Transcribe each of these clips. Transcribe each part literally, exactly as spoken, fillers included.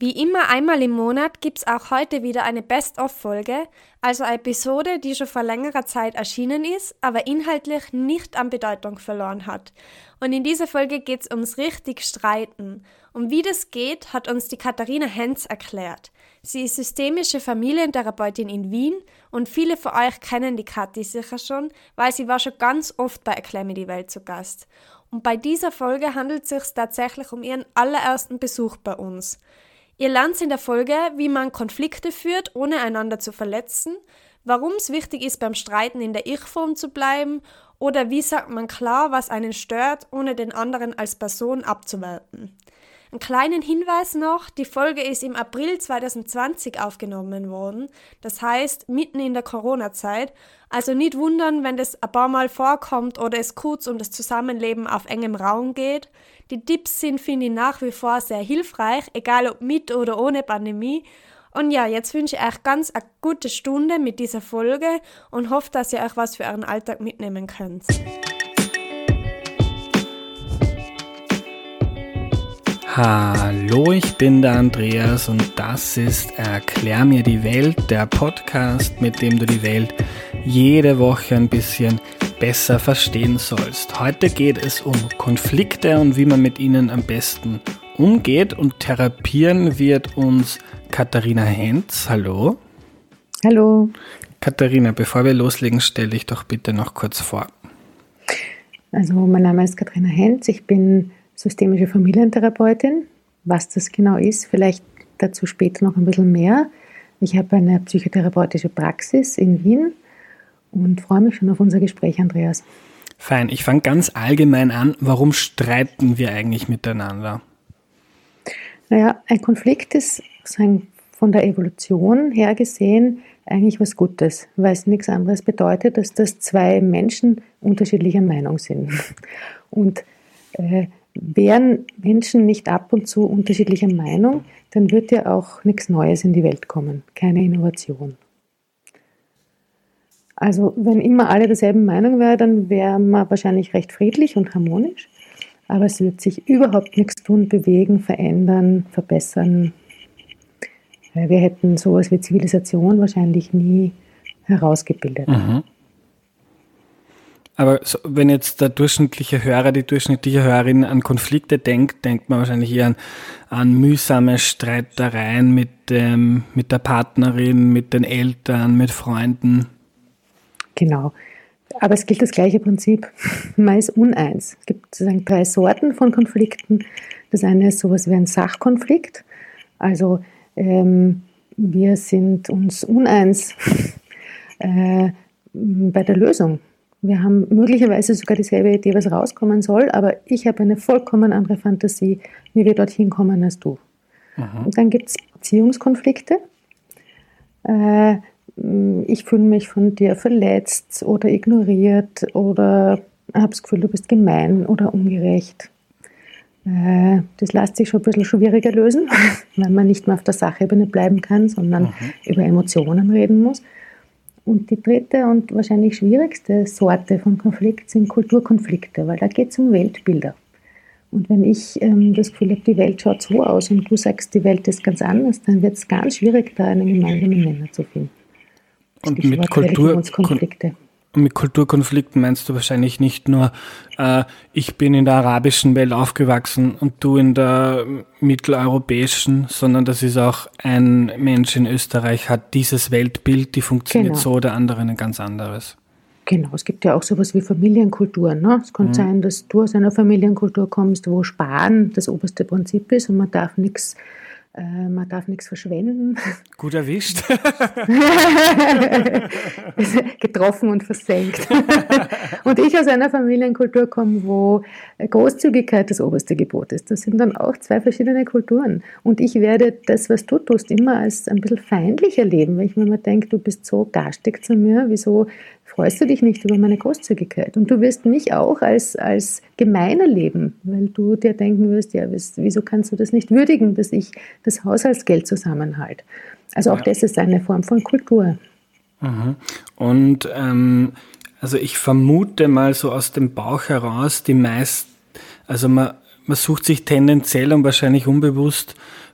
Wie immer einmal im Monat gibt's auch heute wieder eine Best-of-Folge, also eine Episode, die schon vor längerer Zeit erschienen ist, aber inhaltlich nicht an Bedeutung verloren hat. Und in dieser Folge geht's ums richtig Streiten. Um wie das geht, hat uns die Katharina Henz erklärt. Sie ist systemische Familientherapeutin in Wien und viele von euch kennen die Kathi sicher schon, weil sie war schon ganz oft bei Erklär mir die Welt zu Gast. Und bei dieser Folge handelt es sich tatsächlich um ihren allerersten Besuch bei uns. Ihr lernt in der Folge, wie man Konflikte führt, ohne einander zu verletzen, warum es wichtig ist, beim Streiten in der Ich-Form zu bleiben oder wie sagt man klar, was einen stört, ohne den anderen als Person abzuwerten. Einen kleinen Hinweis noch, die Folge ist im April zwanzig zwanzig aufgenommen worden, das heißt mitten in der Corona-Zeit, also nicht wundern, wenn das ein paar Mal vorkommt oder es kurz um das Zusammenleben auf engem Raum geht. Die Tipps sind, finde ich, nach wie vor sehr hilfreich, egal ob mit oder ohne Pandemie. Und ja, jetzt wünsche ich euch ganz eine gute Stunde mit dieser Folge und hoffe, dass ihr euch was für euren Alltag mitnehmen könnt. Hallo, ich bin der Andreas und das ist Erklär mir die Welt, der Podcast, mit dem du die Welt jede Woche ein bisschen besser verstehen sollst. Heute geht es um Konflikte und wie man mit ihnen am besten umgeht, und therapieren wird uns Katharina Henz. Hallo. Hallo. Katharina, bevor wir loslegen, stell dich doch bitte noch kurz vor. Also mein Name ist Katharina Henz, ich bin systemische Familientherapeutin. Was das genau ist, vielleicht dazu später noch ein bisschen mehr. Ich habe eine psychotherapeutische Praxis in Wien und freue mich schon auf unser Gespräch, Andreas. Fein, ich fange ganz allgemein an. Warum streiten wir eigentlich miteinander? Naja, ein Konflikt ist von der Evolution her gesehen eigentlich was Gutes, weil es nichts anderes bedeutet, dass das zwei Menschen unterschiedlicher Meinung sind. Und äh, wären Menschen nicht ab und zu unterschiedlicher Meinung, dann wird ja auch nichts Neues in die Welt kommen, keine Innovation. Also wenn immer alle derselben Meinung wären, dann wäre man wahrscheinlich recht friedlich und harmonisch, aber es wird sich überhaupt nichts tun, bewegen, verändern, verbessern. Wir hätten sowas wie Zivilisation wahrscheinlich nie herausgebildet. Mhm. Aber so, wenn jetzt der durchschnittliche Hörer, die durchschnittliche Hörerin an Konflikte denkt, denkt man wahrscheinlich eher an, an mühsame Streitereien mit, dem, mit der Partnerin, mit den Eltern, mit Freunden. Genau. Aber es gilt das gleiche Prinzip. Man ist uneins. Es gibt sozusagen drei Sorten von Konflikten. Das eine ist sowas wie ein Sachkonflikt. Also ähm, wir sind uns uneins äh, bei der Lösung. Wir haben möglicherweise sogar dieselbe Idee, was rauskommen soll, aber ich habe eine vollkommen andere Fantasie, wie wir dorthin kommen als du. Aha. Und dann gibt es Beziehungskonflikte. Äh, ich fühle mich von dir verletzt oder ignoriert oder habe das Gefühl, du bist gemein oder ungerecht. Äh, das lässt sich schon ein bisschen schwieriger lösen, weil man nicht mehr auf der Sachebene bleiben kann, sondern Aha. über Emotionen reden muss. Und die dritte und wahrscheinlich schwierigste Sorte von Konflikt sind Kulturkonflikte, weil da geht es um Weltbilder. Und wenn ich ähm, das Gefühl habe, die Welt schaut so aus und du sagst, die Welt ist ganz anders, dann wird es ganz schwierig, da einen gemeinsamen Nenner zu finden. Und mit, Kultur, und mit Kulturkonflikten meinst du wahrscheinlich nicht nur, äh, ich bin in der arabischen Welt aufgewachsen und du in der mitteleuropäischen, sondern das ist auch, ein Mensch in Österreich hat dieses Weltbild, die funktioniert genau so, der andere ein ganz anderes. Genau, es gibt ja auch sowas wie Familienkulturen. Ne? Es kann mhm. sein, dass du aus einer Familienkultur kommst, wo Sparen das oberste Prinzip ist und man darf nichts Äh, man darf nichts verschwenden. Gut erwischt. Getroffen und versenkt. Und ich aus einer Familienkultur komme, wo Großzügigkeit das oberste Gebot ist. Das sind dann auch zwei verschiedene Kulturen. Und ich werde das, was du tust, immer als ein bisschen feindlich erleben, weil ich mir immer denke, du bist so garstig zu mir, wieso freust du dich nicht über meine Großzügigkeit? Und du wirst mich auch als, als gemein erleben, weil du dir denken wirst, ja, wieso kannst du das nicht würdigen, dass ich das Haushaltsgeld zusammenhalte? Also auch ja. Das ist eine Form von Kultur. Mhm. Und ähm, also ich vermute mal so aus dem Bauch heraus, die meisten, also man, man sucht sich tendenziell und wahrscheinlich unbewusst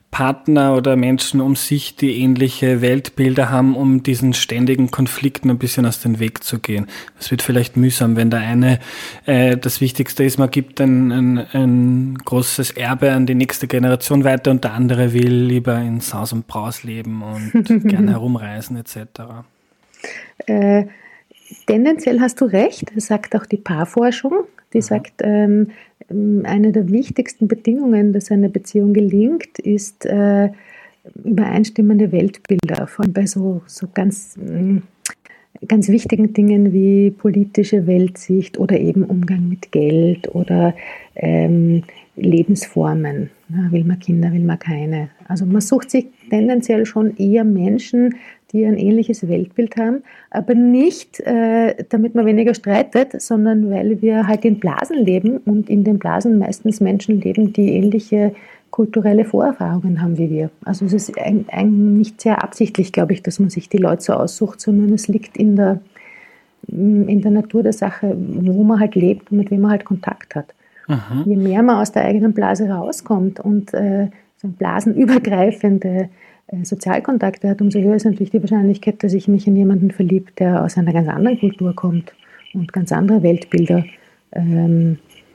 Partner oder Menschen um sich, die ähnliche Weltbilder haben, um diesen ständigen Konflikten ein bisschen aus dem Weg zu gehen. Es wird vielleicht mühsam, wenn der eine, äh, das Wichtigste ist, man gibt ein, ein, ein großes Erbe an die nächste Generation weiter und der andere will lieber in Saus und Braus leben und gerne herumreisen et cetera. Äh, tendenziell hast du recht, das sagt auch die Paarforschung. Die sagt, ähm, eine der wichtigsten Bedingungen, dass eine Beziehung gelingt, ist äh, übereinstimmende Weltbilder, vor allem bei so, so ganz, ganz wichtigen Dingen wie politische Weltsicht oder eben Umgang mit Geld oder ähm, Lebensformen. Ja, will man Kinder, will man keine. Also man sucht sich tendenziell schon eher Menschen, die ein ähnliches Weltbild haben, aber nicht, äh, damit man weniger streitet, sondern weil wir halt in Blasen leben und in den Blasen meistens Menschen leben, die ähnliche kulturelle Vorerfahrungen haben wie wir. Also es ist ein, ein nicht sehr absichtlich, glaube ich, dass man sich die Leute so aussucht, sondern es liegt in der, in der Natur der Sache, wo man halt lebt und mit wem man halt Kontakt hat. Aha. Je mehr man aus der eigenen Blase rauskommt und äh, so blasenübergreifende Sozialkontakte hat, umso höher ist natürlich die Wahrscheinlichkeit, dass ich mich in jemanden verliebe, der aus einer ganz anderen Kultur kommt und ganz andere Weltbilder ähm,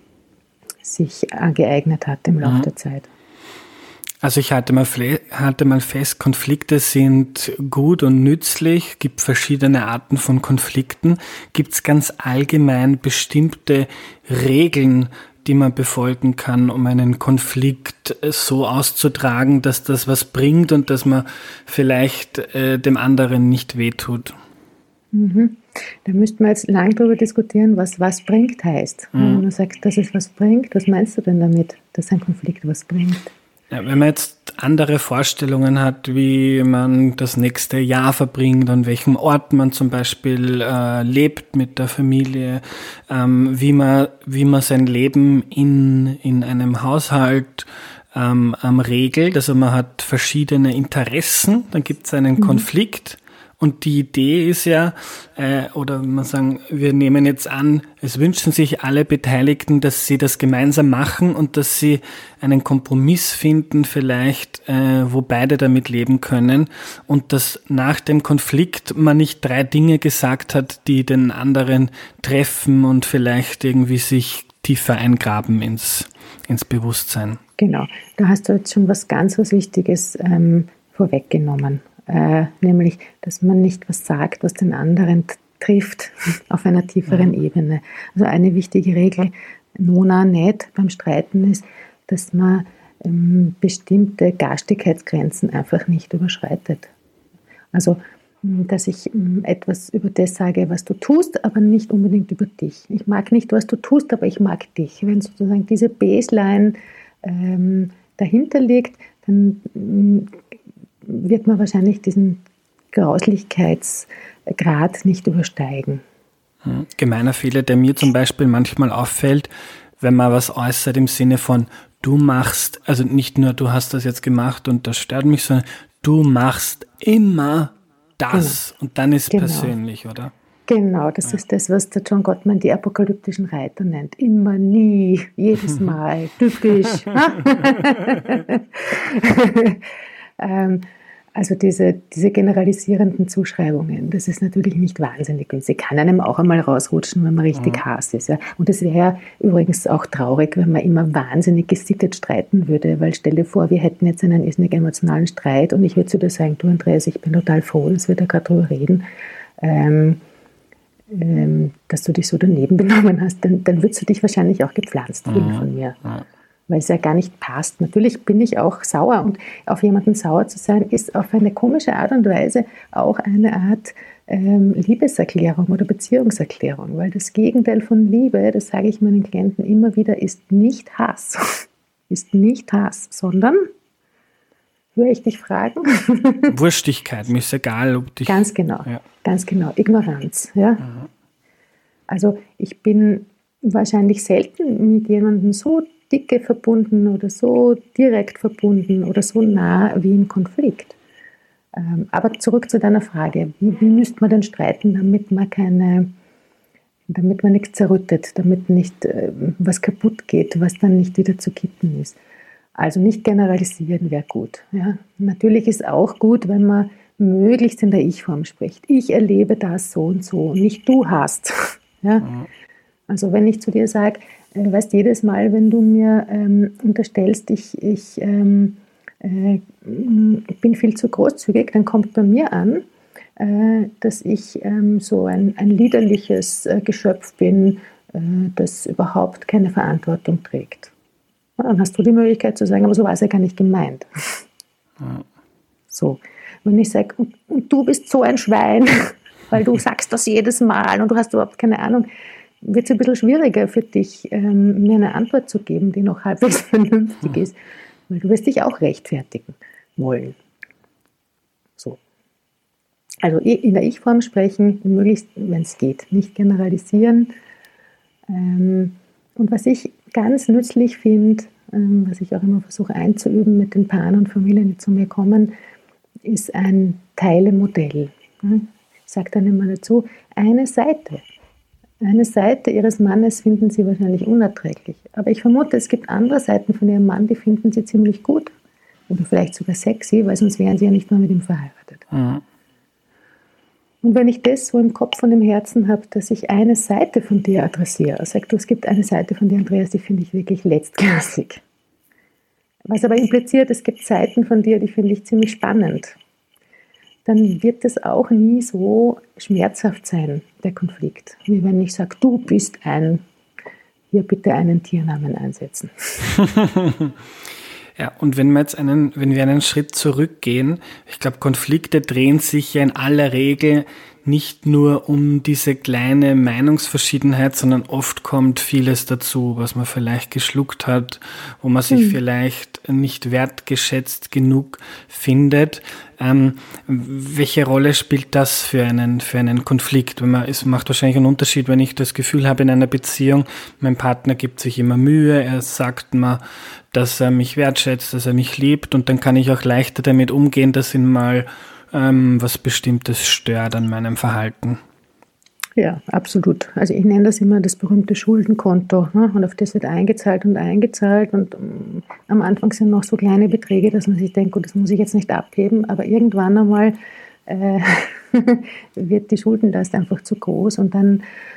sich angeeignet hat im Laufe mhm. der Zeit. Also ich halte mal, halte mal fest, Konflikte sind gut und nützlich, gibt verschiedene Arten von Konflikten. Gibt es ganz allgemein bestimmte Regeln, die man befolgen kann, um einen Konflikt so auszutragen, dass das was bringt und dass man vielleicht äh, dem anderen nicht wehtut? Mhm. Da müssten wir jetzt lang darüber diskutieren, was was bringt heißt. Mhm. Wenn man sagt, dass es was bringt, was meinst du denn damit, dass ein Konflikt was bringt? Ja, wenn man jetzt andere Vorstellungen hat, wie man das nächste Jahr verbringt, an welchem Ort man zum Beispiel äh, lebt mit der Familie, ähm, wie man wie man sein Leben in in einem Haushalt ähm, ähm, regelt, also man hat verschiedene Interessen, dann gibt es einen mhm. Konflikt. Und die Idee ist ja, äh, oder man sagen, wir nehmen jetzt an, es wünschen sich alle Beteiligten, dass sie das gemeinsam machen und dass sie einen Kompromiss finden vielleicht, äh, wo beide damit leben können und dass nach dem Konflikt man nicht drei Dinge gesagt hat, die den anderen treffen und vielleicht irgendwie sich tiefer eingraben ins, ins Bewusstsein. Genau, da hast du jetzt schon was ganz was Wichtiges ähm, vorweggenommen. Äh, nämlich, dass man nicht was sagt, was den anderen t- trifft auf einer tieferen mhm. Ebene. Also eine wichtige Regel, nona nicht beim Streiten ist, dass man ähm, bestimmte Garstigkeitsgrenzen einfach nicht überschreitet. Also, dass ich ähm, etwas über das sage, was du tust, aber nicht unbedingt über dich. Ich mag nicht, was du tust, aber ich mag dich. Wenn sozusagen diese Baseline ähm, dahinter liegt, dann ähm, wird man wahrscheinlich diesen Grauslichkeitsgrad nicht übersteigen. Gemeiner Fehler, der mir zum Beispiel manchmal auffällt, wenn man was äußert im Sinne von du machst, also nicht nur du hast das jetzt gemacht und das stört mich, sondern du machst immer das genau. Und dann ist genau. persönlich, oder? Genau, das ja. ist das, was der John Gottman die apokalyptischen Reiter nennt. Immer, nie, jedes Mal, typisch. ähm, also diese, diese generalisierenden Zuschreibungen, das ist natürlich nicht wahnsinnig günstig. Kann einem auch einmal rausrutschen, wenn man richtig ja. Hass ist. Ja. Und es wäre ja übrigens auch traurig, wenn man immer wahnsinnig gesittet streiten würde, weil stell dir vor, wir hätten jetzt einen irrsinnig emotionalen Streit und ich würde zu dir sagen, du Andreas, ich bin total froh, dass wir da gerade drüber reden, ähm, ähm, dass du dich so daneben benommen hast, dann, dann würdest du dich wahrscheinlich auch gepflanzt fühlen ja. von mir. Ja. Weil es ja gar nicht passt. Natürlich bin ich auch sauer und auf jemanden sauer zu sein, ist auf eine komische Art und Weise auch eine Art ähm, Liebeserklärung oder Beziehungserklärung, weil das Gegenteil von Liebe, das sage ich meinen Klienten immer wieder, ist nicht Hass. Ist nicht Hass, sondern, höre ich dich fragen? Wurstigkeit, mir ist egal, ob dich... Ganz genau, ja. ganz genau, Ignoranz. Ja? Mhm. Also ich bin wahrscheinlich selten mit jemandem so dicke verbunden oder so direkt verbunden oder so nah wie im Konflikt. Ähm, aber zurück zu deiner Frage, wie, wie müsste man denn streiten, damit man keine, damit man nichts zerrüttet, damit nicht äh, was kaputt geht, was dann nicht wieder zu kitten ist. Also nicht generalisieren wäre gut. Ja. Natürlich ist auch gut, wenn man möglichst in der Ich-Form spricht. Ich erlebe das so und so, nicht du hast. Ja. Mhm. Also wenn ich zu dir sage, äh, weißt jedes Mal, wenn du mir ähm, unterstellst, ich, ich ähm, äh, bin viel zu großzügig, dann kommt bei mir an, äh, dass ich ähm, so ein, ein liederliches äh, Geschöpf bin, äh, das überhaupt keine Verantwortung trägt. Ja, dann hast du die Möglichkeit zu sagen, aber so war es ja gar nicht gemeint. Mhm. So. Wenn ich sage, und, und du bist so ein Schwein, weil du sagst das jedes Mal und du hast überhaupt keine Ahnung, wird es ein bisschen schwieriger für dich, ähm, mir eine Antwort zu geben, die noch halbwegs vernünftig ist, weil du wirst dich auch rechtfertigen wollen. So. Also in der Ich-Form sprechen, möglichst, wenn es geht, nicht generalisieren. Ähm, und was ich ganz nützlich finde, ähm, was ich auch immer versuche einzuüben mit den Paaren und Familien, die zu mir kommen, ist ein Teilemodell. Ich sage dann immer dazu, eine Seite. Eine Seite ihres Mannes finden sie wahrscheinlich unerträglich. Aber ich vermute, es gibt andere Seiten von ihrem Mann, die finden sie ziemlich gut. Oder vielleicht sogar sexy, weil sonst wären sie ja nicht mehr mit ihm verheiratet. Mhm. Und wenn ich das so im Kopf und im Herzen habe, dass ich eine Seite von dir adressiere, sag du, es gibt eine Seite von dir, Andreas, die finde ich wirklich letztklassig. Was aber impliziert, es gibt Seiten von dir, die finde ich ziemlich spannend. Dann wird das auch nie so schmerzhaft sein, der Konflikt. Wie wenn ich sage, du bist ein, hier bitte einen Tiernamen einsetzen. Ja, und wenn wir jetzt einen, wenn wir einen Schritt zurückgehen, ich glaube, Konflikte drehen sich ja in aller Regel nicht nur um diese kleine Meinungsverschiedenheit, sondern oft kommt vieles dazu, was man vielleicht geschluckt hat, wo man sich mhm. vielleicht nicht wertgeschätzt genug findet. Ähm, welche Rolle spielt das für einen, für einen Konflikt? Wenn man, es macht wahrscheinlich einen Unterschied, wenn ich das Gefühl habe in einer Beziehung, mein Partner gibt sich immer Mühe, er sagt mir, dass er mich wertschätzt, dass er mich liebt, und dann kann ich auch leichter damit umgehen, dass ihn mal ähm, was Bestimmtes stört an meinem Verhalten. Ja, absolut. Also ich nenne das immer das berühmte Schuldenkonto, ne? Und auf das wird eingezahlt und eingezahlt, und um, am Anfang sind noch so kleine Beträge, dass man sich denkt, gut, das muss ich jetzt nicht abheben, aber irgendwann einmal äh, wird die Schuldenlast einfach zu groß, und dann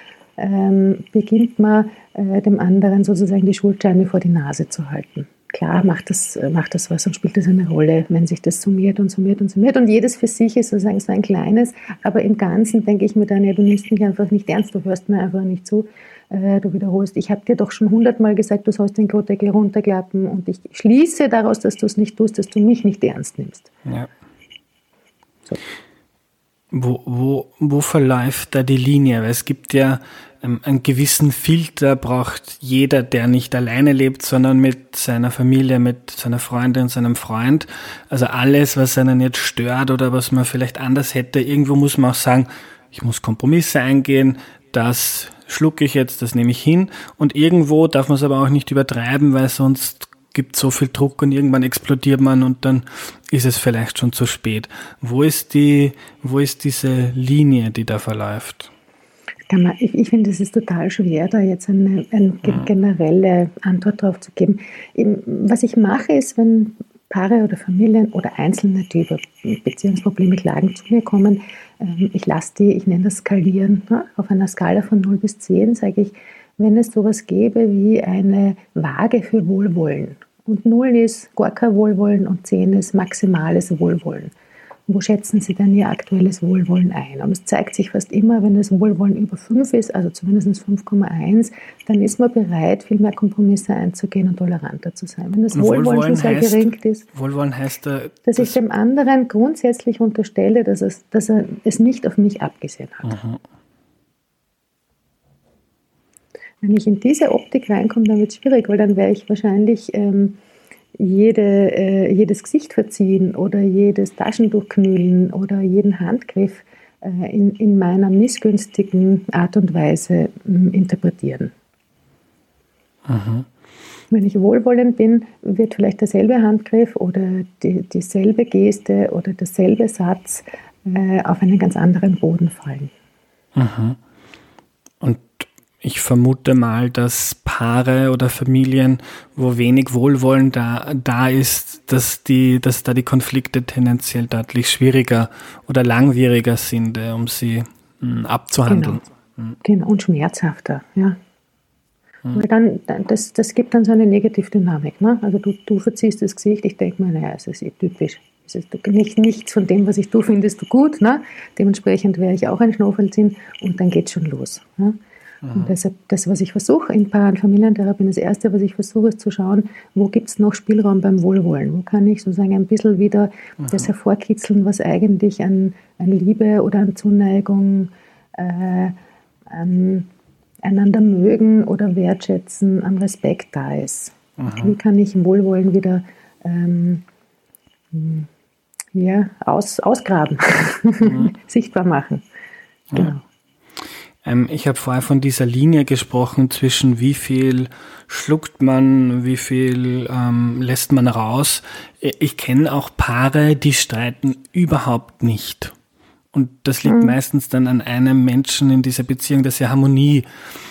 ähm, beginnt man äh, dem anderen sozusagen die Schuldscheine vor die Nase zu halten. Klar macht das, macht das was und spielt das eine Rolle, wenn sich das summiert und summiert und summiert. Und jedes für sich ist sozusagen so ein kleines, aber im Ganzen denke ich mir dann, ja, du nimmst mich einfach nicht ernst, du hörst mir einfach nicht zu, äh, du wiederholst. Ich habe dir doch schon hundertmal gesagt, du sollst den Klodeckel runterklappen, und ich schließe daraus, dass du es nicht tust, dass du mich nicht ernst nimmst. Ja. So. Wo, wo, wo verläuft da die Linie? Weil es gibt ja ähm, einen gewissen Filter, braucht jeder, der nicht alleine lebt, sondern mit seiner Familie, mit seiner Freundin, seinem Freund. Also alles, was einen jetzt stört oder was man vielleicht anders hätte, irgendwo muss man auch sagen, ich muss Kompromisse eingehen, das schlucke ich jetzt, das nehme ich hin. Und irgendwo darf man es aber auch nicht übertreiben, weil sonst gibt so viel Druck und irgendwann explodiert man und dann ist es vielleicht schon zu spät. Wo ist die, wo ist diese Linie, die da verläuft? Ich, ich finde, es ist total schwer, da jetzt eine, eine generelle Antwort drauf zu geben. Was ich mache, ist, wenn Paare oder Familien oder Einzelne, die über Beziehungsprobleme klagen, zu mir kommen, ich lasse die, ich nenne das skalieren, auf einer Skala von null bis zehn sage ich, wenn es sowas gäbe wie eine Waage für Wohlwollen. Und null ist gar kein Wohlwollen und zehn ist maximales Wohlwollen. Wo schätzen Sie denn Ihr aktuelles Wohlwollen ein? Und es zeigt sich fast immer, wenn das Wohlwollen über fünf ist, also zumindest fünf Komma eins, dann ist man bereit, viel mehr Kompromisse einzugehen und toleranter zu sein. Wenn das Wohlwollen, Wohlwollen schon sehr heißt, gering ist, Wohlwollen heißt, äh, dass ich dem anderen grundsätzlich unterstelle, dass, es, dass er es nicht auf mich abgesehen hat. Mhm. Wenn ich in diese Optik reinkomme, dann wird es schwierig, weil dann werde ich wahrscheinlich ähm, jede, äh, jedes Gesicht verziehen oder jedes Taschentuch knüllen oder jeden Handgriff äh, in, in meiner missgünstigen Art und Weise äh, interpretieren. Mhm. Wenn ich wohlwollend bin, wird vielleicht derselbe Handgriff oder die, dieselbe Geste oder derselbe Satz äh, auf einen ganz anderen Boden fallen. Mhm. Und ich vermute mal, dass Paare oder Familien, wo wenig Wohlwollen da, da ist, dass die, dass da die Konflikte tendenziell deutlich schwieriger oder langwieriger sind, äh, um sie mh, abzuhandeln. Genau. Mhm. Genau, und schmerzhafter, ja. Mhm. Weil dann, das, das gibt dann so eine Negativdynamik, ne? Also du, du verziehst das Gesicht, ich denke mir, naja, es ist eh typisch. Es ist nicht, nichts von dem, was ich tue, findest du gut, ne? Dementsprechend wäre ich auch ein Schnofelzinn und dann geht es schon los. Ne? Und deshalb, das, was ich versuche in Paar- und Familientherapie, das Erste, was ich versuche, ist zu schauen, wo gibt es noch Spielraum beim Wohlwollen? Wo kann ich sozusagen ein bisschen wieder mhm. das hervorkitzeln, was eigentlich an, an Liebe oder an Zuneigung, äh, an einander mögen oder wertschätzen, an Respekt da ist. Mhm. Wie kann ich Wohlwollen wieder ähm, ja, aus, ausgraben, mhm. sichtbar machen? Ja. Genau. Ich habe vorher von dieser Linie gesprochen zwischen wie viel schluckt man, wie viel ähm, lässt man raus. Ich kenne auch Paare, die streiten überhaupt nicht. Und das liegt mhm. meistens dann an einem Menschen in dieser Beziehung, der sehr harmoniebedürftig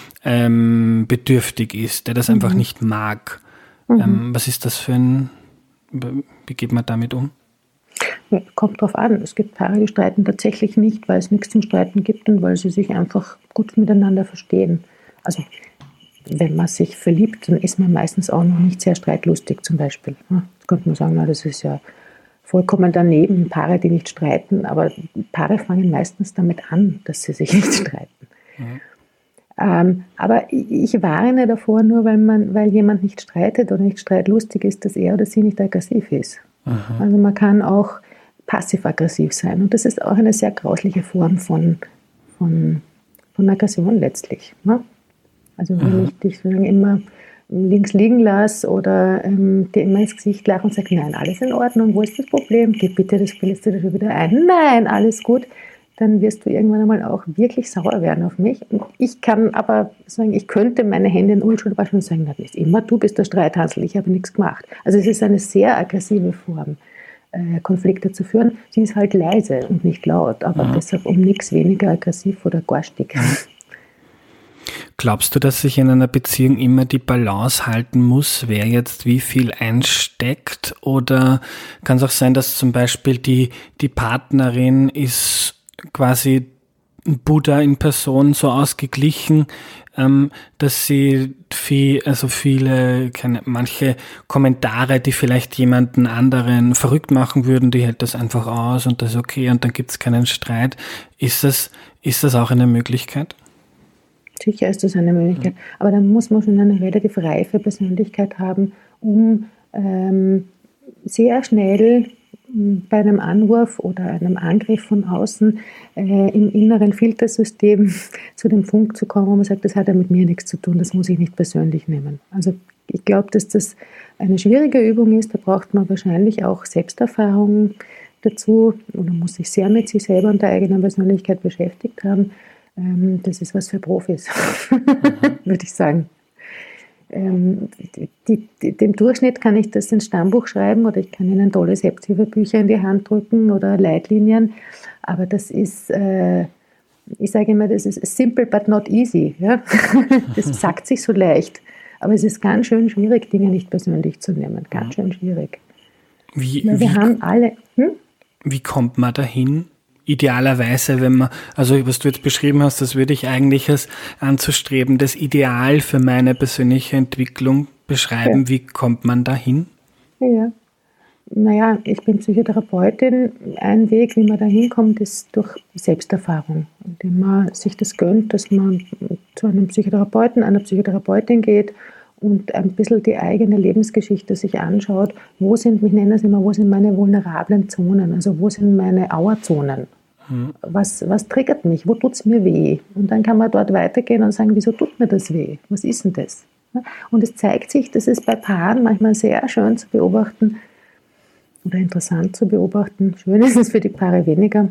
ähm, ist, der das mhm. einfach nicht mag. Mhm. Ähm, was ist das für ein, wie geht man damit um? Kommt drauf an. Es gibt Paare, die streiten tatsächlich nicht, weil es nichts zum Streiten gibt und weil sie sich einfach gut miteinander verstehen. Also wenn man sich verliebt, dann ist man meistens auch noch nicht sehr streitlustig zum Beispiel. Jetzt könnte man sagen, na, das ist ja vollkommen daneben, Paare, die nicht streiten, aber Paare fangen meistens damit an, dass sie sich nicht streiten. Mhm. Ähm, aber ich warne davor, nur weil, man, weil jemand nicht streitet oder nicht streitlustig ist, dass er oder sie nicht aggressiv ist. Mhm. Also man kann auch passiv-aggressiv sein. Und das ist auch eine sehr grausliche Form von, von, von Aggression letztlich. Ne? Also wenn mhm. ich dich sozusagen immer links liegen lasse oder ähm, dir immer ins Gesicht lache und sage, nein, alles in Ordnung, wo ist das Problem? Geh bitte, das bildest du dir schon wieder ein. Nein, alles gut. Dann wirst du irgendwann einmal auch wirklich sauer werden auf mich. Und ich kann aber sagen, ich könnte meine Hände in Unschuld waschen und sagen, na, das ist immer du bist der Streithansel, ich habe nichts gemacht. Also es ist eine sehr aggressive Form, äh, Konflikte zu führen. Sie ist halt leise und nicht laut, aber ja. deshalb um nichts weniger aggressiv oder garstig. Glaubst du, dass sich in einer Beziehung immer die Balance halten muss, wer jetzt wie viel einsteckt? Oder kann es auch sein, dass zum Beispiel die, die Partnerin ist quasi Buddha in Person so ausgeglichen, ähm, dass sie viel, also viele, keine, manche Kommentare, die vielleicht jemanden anderen verrückt machen würden, die hält das einfach aus und das ist okay und dann gibt es keinen Streit. Ist das, ist das auch eine Möglichkeit? Sicher ist das eine Möglichkeit, mhm. aber dann muss man schon eine relativ reife Persönlichkeit haben, um ähm, sehr schnell bei einem Anwurf oder einem Angriff von außen äh, im inneren Filtersystem zu dem Punkt zu kommen, wo man sagt, das hat ja mit mir nichts zu tun, das muss ich nicht persönlich nehmen. Also ich glaube, dass das eine schwierige Übung ist, da braucht man wahrscheinlich auch Selbsterfahrung dazu oder muss sich sehr mit sich selber und der eigenen Persönlichkeit beschäftigt haben. Ähm, das ist was für Profis, mhm. würde ich sagen. Ähm, die, die, dem Durchschnitt kann ich das ins Stammbuch schreiben oder ich kann Ihnen tolle Selbsthilfebücher in die Hand drücken oder Leitlinien, aber das ist, äh, ich sage immer, das ist simple but not easy. Ja? Das sagt sich so leicht, aber es ist ganz schön schwierig, Dinge nicht persönlich zu nehmen, ganz schön schwierig. Wie, Weil wir wie, haben alle... Hm? Wie kommt man dahin? Idealerweise, wenn man, also was du jetzt beschrieben hast, das würde ich eigentlich als anzustreben, das Ideal für meine persönliche Entwicklung beschreiben. Ja. Wie kommt man dahin? Ja, naja, ich bin Psychotherapeutin. Ein Weg, wie man dahin kommt, ist durch Selbsterfahrung, indem man sich das gönnt, dass man zu einem Psychotherapeuten, einer Psychotherapeutin geht und ein bisschen die eigene Lebensgeschichte sich anschaut, wo sind, ich nenne es immer, wo sind meine vulnerablen Zonen, also wo sind meine Auerzonen, mhm. was, was triggert mich, wo tut es mir weh? Und dann kann man dort weitergehen und sagen, wieso tut mir das weh? Was ist denn das? Und es zeigt sich, das ist bei Paaren manchmal sehr schön zu beobachten oder interessant zu beobachten, schön ist es für die Paare weniger,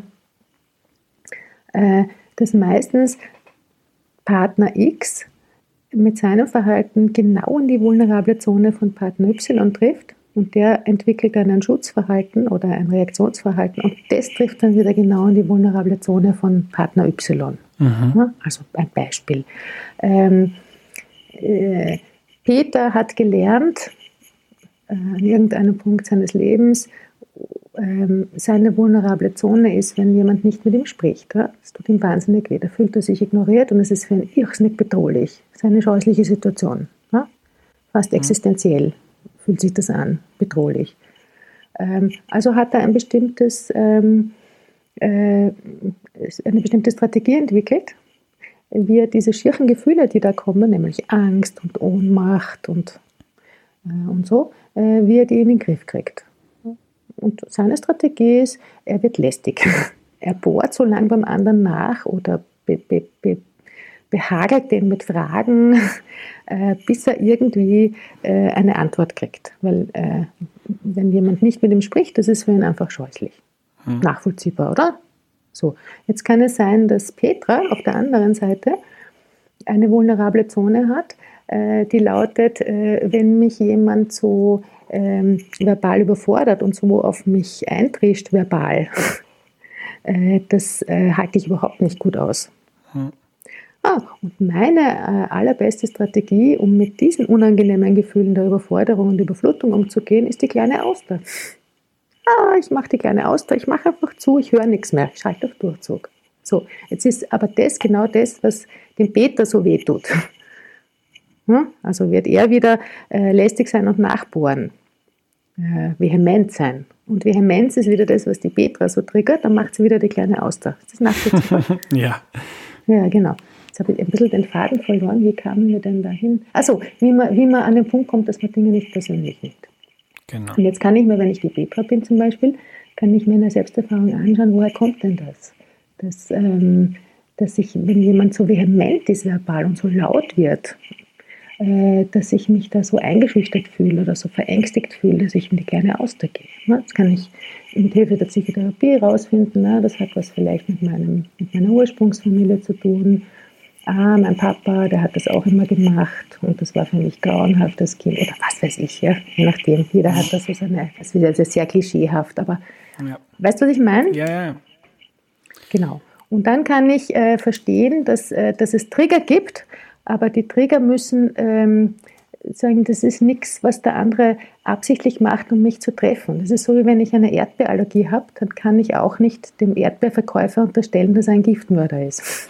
dass meistens Partner X mit seinem Verhalten genau in die vulnerable Zone von Partner Y trifft und der entwickelt dann ein Schutzverhalten oder ein Reaktionsverhalten und das trifft dann wieder genau in die vulnerable Zone von Partner Y. Mhm. Also ein Beispiel. Ähm, äh, Peter hat gelernt, äh, an irgendeinem Punkt seines Lebens, ähm, seine vulnerable Zone ist, wenn jemand nicht mit ihm spricht. Ja? Das tut ihm wahnsinnig weh. Da fühlt er sich ignoriert und es ist für ihn irrsinnig bedrohlich. Das ist eine scheußliche Situation. Ja? Fast mhm. existenziell fühlt sich das an, bedrohlich. Ähm, also hat er ein bestimmtes, ähm, äh, eine bestimmte Strategie entwickelt, wie er diese schieren Gefühle, die da kommen, nämlich Angst und Ohnmacht und, äh, und so, äh, wie er die in den Griff kriegt. Und seine Strategie ist, er wird lästig. Er bohrt so lange beim anderen nach oder be, be, be, behagelt den mit Fragen, äh, bis er irgendwie äh, eine Antwort kriegt. Weil äh, wenn jemand nicht mit ihm spricht, das ist für ihn einfach scheußlich. Hm. Nachvollziehbar, oder? So, jetzt kann es sein, dass Petra auf der anderen Seite eine vulnerable Zone hat, äh, die lautet, äh, wenn mich jemand so ähm, verbal überfordert und so auf mich eintrischt verbal, äh, das äh, halte ich überhaupt nicht gut aus. Hm. Ah, und meine äh, allerbeste Strategie, um mit diesen unangenehmen Gefühlen der Überforderung und Überflutung umzugehen, ist die kleine Auster. Ah, ich mache die kleine Auster, ich mache einfach zu, ich höre nichts mehr, ich schalte auf Durchzug. So, jetzt ist aber das genau das, was dem Peter so wehtut. Hm? Also wird er wieder äh, lästig sein und nachbohren, äh, vehement sein. Und Vehemenz ist wieder das, was die Petra so triggert, dann macht sie wieder die kleine Auster. Das ist nachvollziehbar. Ja. Ja, genau. Jetzt habe ich ein bisschen den Faden verloren. Wie kamen wir denn dahin? Also, wie man, wie man an den Punkt kommt, dass man Dinge nicht persönlich nimmt. Genau. Und jetzt kann ich mir, wenn ich die Petra bin zum Beispiel, kann ich mir in der Selbsterfahrung anschauen, woher kommt denn das? Dass, ähm, dass ich, wenn jemand so vehement ist verbal und so laut wird, äh, dass ich mich da so eingeschüchtert fühle oder so verängstigt fühle, dass ich in die kleine Auster gehe. Ne? Das kann ich mit Hilfe der Psychotherapie herausfinden. Ne? Das hat was vielleicht mit, meinem, mit meiner Ursprungsfamilie zu tun. Ah, mein Papa, der hat das auch immer gemacht und das war für mich grauenhaft als Kind oder was weiß ich, ja, je nachdem. Jeder hat das so seine, das ist wieder sehr klischeehaft, aber ja. Weißt du, was ich meine? Ja, ja. Genau. Und dann kann ich äh, verstehen, dass, äh, dass es Trigger gibt, aber die Trigger müssen ähm, sagen, das ist nichts, was der andere absichtlich macht, um mich zu treffen. Das ist so, wie wenn ich eine Erdbeerallergie habe, dann kann ich auch nicht dem Erdbeerverkäufer unterstellen, dass er ein Giftmörder ist.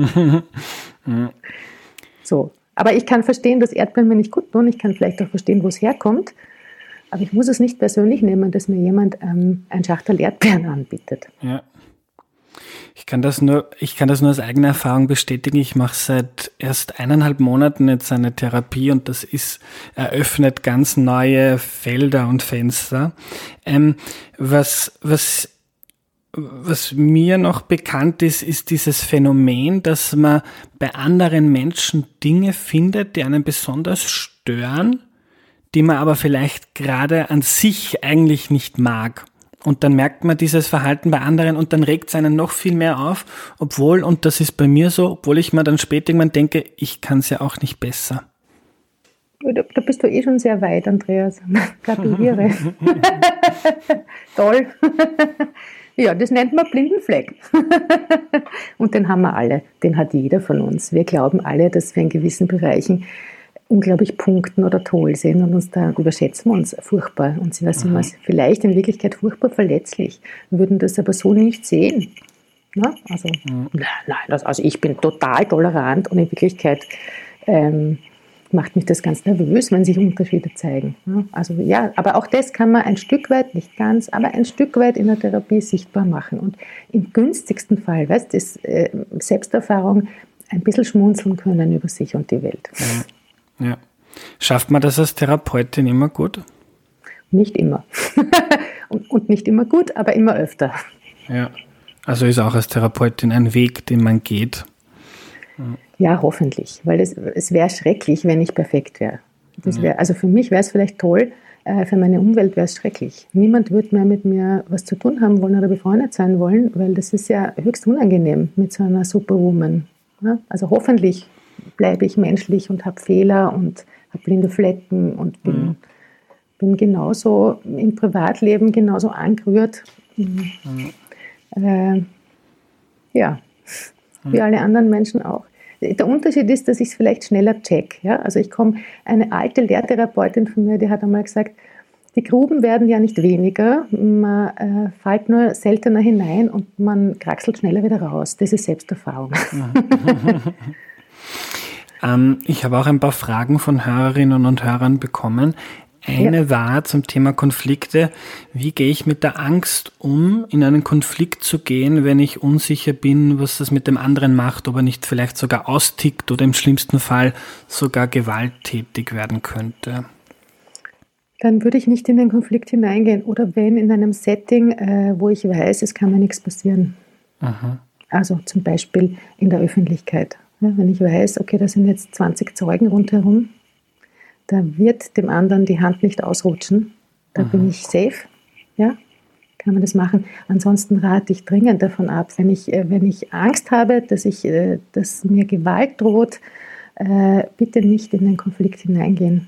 So. Aber ich kann verstehen, dass Erdbeeren mir nicht gut tun. Ich kann vielleicht auch verstehen, wo es herkommt. Aber ich muss es nicht persönlich nehmen, dass mir jemand ähm, ein Schachtel Erdbeeren anbietet. Ja. Ich kann das nur, ich kann das nur aus eigener Erfahrung bestätigen. Ich mache seit erst eineinhalb Monaten jetzt eine Therapie und das ist, eröffnet ganz neue Felder und Fenster. Ähm, was, was, was mir noch bekannt ist, ist dieses Phänomen, dass man bei anderen Menschen Dinge findet, die einen besonders stören, die man aber vielleicht gerade an sich eigentlich nicht mag. Und dann merkt man dieses Verhalten bei anderen und dann regt es einen noch viel mehr auf, obwohl, und das ist bei mir so, obwohl ich mir dann später irgendwann denke, ich kann es ja auch nicht besser. Da, da bist du eh schon sehr weit, Andreas. Gratuliere. Toll. Ja, das nennt man blinden Fleck. Und den haben wir alle, den hat jeder von uns. Wir glauben alle, dass wir in gewissen Bereichen unglaublich punkten oder toll sind und uns da überschätzen wir uns furchtbar und sind wir vielleicht in Wirklichkeit furchtbar verletzlich, würden das aber so nicht sehen. Na? Also, mhm. nein, also ich bin total tolerant und in Wirklichkeit ähm, macht mich das ganz nervös, wenn sich Unterschiede zeigen. Also ja, aber auch das kann man ein Stück weit, nicht ganz, aber ein Stück weit in der Therapie sichtbar machen und im günstigsten Fall, weißt du, ist äh, Selbsterfahrung, ein bisschen schmunzeln können über sich und die Welt. Ja. Ja. Schafft man das als Therapeutin immer gut? Nicht immer. und, und nicht immer gut, aber immer öfter. Ja, also ist auch als Therapeutin ein Weg, den man geht. Ja, ja hoffentlich, weil es, es wäre schrecklich, wenn ich perfekt wäre. Wär, also für mich wäre es vielleicht toll, äh, für meine Umwelt wäre es schrecklich. Niemand würde mehr mit mir was zu tun haben wollen oder befreundet sein wollen, weil das ist ja höchst unangenehm mit so einer Superwoman. Ja? Also hoffentlich bleibe ich menschlich und habe Fehler und habe blinde Flecken und bin, mhm. bin genauso im Privatleben genauso angerührt. Mhm. Äh, ja, wie alle anderen Menschen auch. Der Unterschied ist, dass ich es vielleicht schneller check. Ja? Also ich komme, eine alte Lehrtherapeutin von mir, die hat einmal gesagt, die Gruben werden ja nicht weniger, man äh, fällt nur seltener hinein und man kraxelt schneller wieder raus. Das ist Selbsterfahrung. ähm, ich habe auch ein paar Fragen von Hörerinnen und Hörern bekommen. Eine ja. war zum Thema Konflikte. Wie gehe ich mit der Angst um, in einen Konflikt zu gehen, wenn ich unsicher bin, was das mit dem anderen macht, ob er nicht vielleicht sogar austickt oder im schlimmsten Fall sogar gewalttätig werden könnte? Dann würde ich nicht in den Konflikt hineingehen. Oder wenn in einem Setting, äh, wo ich weiß, es kann mir nichts passieren. Aha. Also zum Beispiel in der Öffentlichkeit. Ja, wenn ich weiß, okay, da sind jetzt zwanzig Zeugen rundherum, da wird dem anderen die Hand nicht ausrutschen. Da Aha. bin ich safe. Ja, kann man das machen. Ansonsten rate ich dringend davon ab. Wenn ich, äh, wenn ich Angst habe, dass, ich, äh, dass mir Gewalt droht, äh, bitte nicht in den Konflikt hineingehen.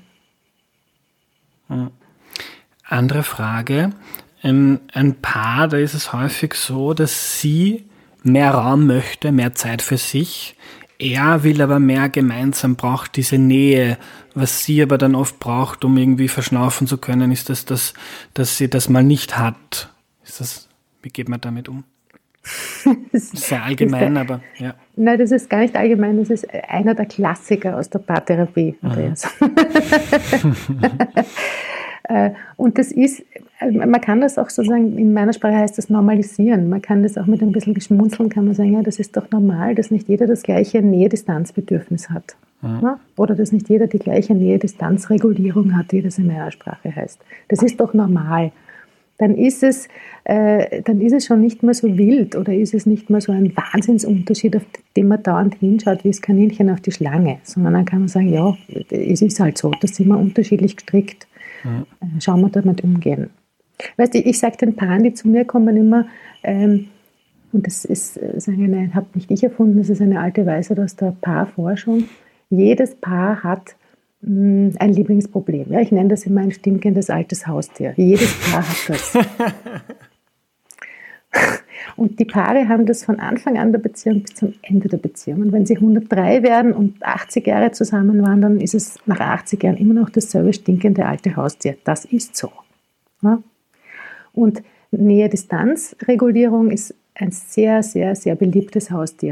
Andere Frage. Ein Paar, da ist es häufig so, dass sie mehr Raum möchte, mehr Zeit für sich. Er will aber mehr gemeinsam, braucht diese Nähe. Was sie aber dann oft braucht, um irgendwie verschnaufen zu können, ist das, dass, dass sie das mal nicht hat. Ist das, wie geht man damit um? Das ist sehr allgemein, der, aber ja. Nein, das ist gar nicht allgemein, das ist einer der Klassiker aus der Paartherapie, Andreas. Und das ist, man kann das auch sozusagen, in meiner Sprache heißt das normalisieren. Man kann das auch mit ein bisschen Geschmunzeln, kann man sagen, ja, das ist doch normal, dass nicht jeder das gleiche Nähe-Distanz-Bedürfnis hat. Mhm. Oder dass nicht jeder die gleiche Nähe-Distanz-Regulierung hat, wie das in meiner Sprache heißt. Das ist doch normal. Dann ist es, äh, dann ist es schon nicht mehr so wild oder ist es nicht mehr so ein Wahnsinnsunterschied, auf den man dauernd hinschaut, wie das Kaninchen auf die Schlange, sondern dann kann man sagen, ja, es ist halt so, da sind wir unterschiedlich gestrickt. Mhm. Äh, schauen wir damit umgehen. Weißt du, ich sage den Paaren, die zu mir kommen, immer, ähm, und das ist, ist eine, habe nicht ich erfunden, das ist eine alte Weisheit aus der Paarforschung, jedes Paar hat ein Lieblingsproblem. Ja, ich nenne das immer ein stinkendes altes Haustier. Jedes Paar hat das. Und die Paare haben das von Anfang an der Beziehung bis zum Ende der Beziehung. Und wenn sie hundertdrei werden und achtzig Jahre zusammen waren, dann ist es nach achtzig Jahren immer noch dasselbe stinkende alte Haustier. Das ist so. Ja? Und Nähe-Distanz-Regulierung ist ein sehr, sehr, sehr beliebtes Haustier